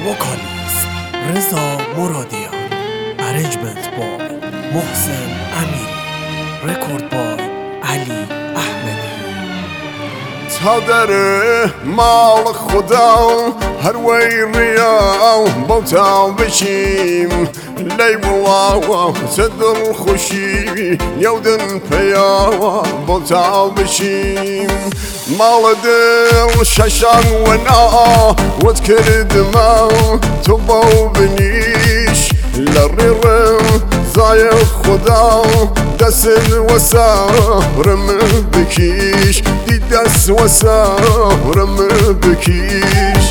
وکالیست رضا مرادیان، ارنجمنت بای محسن امیری، رکورد بای علی احمدی. تا در مال خدا هر وی ریا بوتا بشیم لیبوا صدر خوشی یودن پیا بوتا بشیم مال دل ششان و نا ود کرد ما تو باو بنیش لررم زای خدا دست وسارم بکیش دی دست وسارم بکیش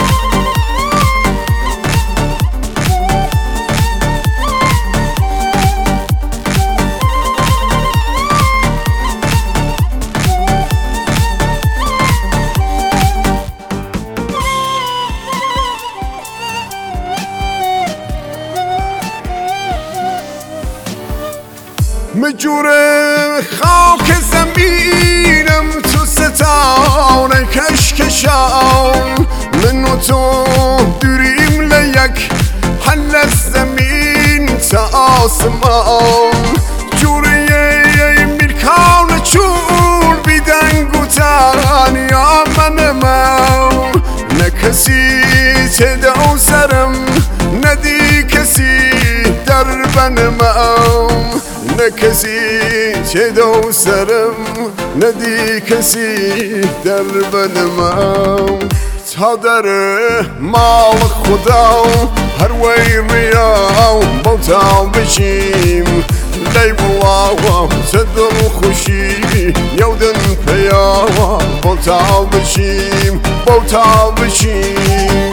مجور خاک زمینم تو ستاره کشکشان من و تو دوریم لیک حل از زمین تا آسمان جوریه میلکان چون بیدنگ و تنیا منم نه کسی تدو سرم ندی کسی در بنم نه کسی چه دو سرم ندی کسی در بنم تا در مال خدا هر وی ریا بوتا بشیم لیبوا صدر خوشی یودن پیا بوتا بشیم بوتا بشیم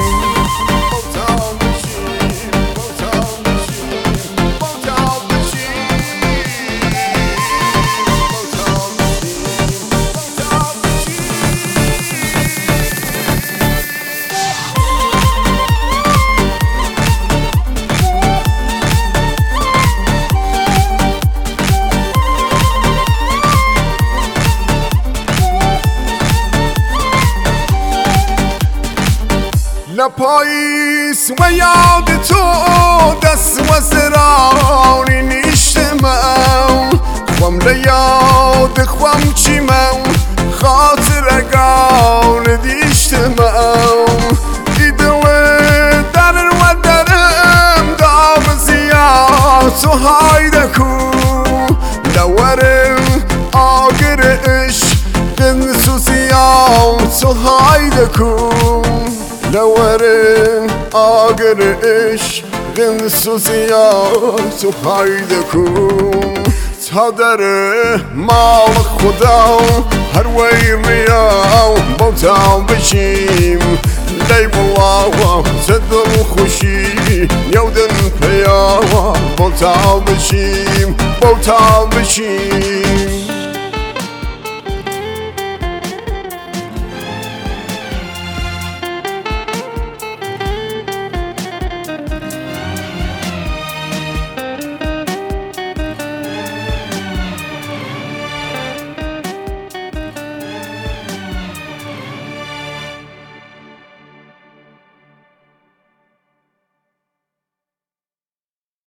لپاییس و یاد تو دست و زرانی نیشتم خوام لیاد خوام چیمم خاطر اگان دیشتم ایدو در و درم دام زیاد تو هایده کو لورم آگر عشق سوزیام تو هایده کو لورن آگر عشق سوزیات تو هایده کن تا در مال خدا هر وی ریا بوتا بشیم لیبوا صدر خوشی یودن پیا بوتا بشیم بوتا بشیم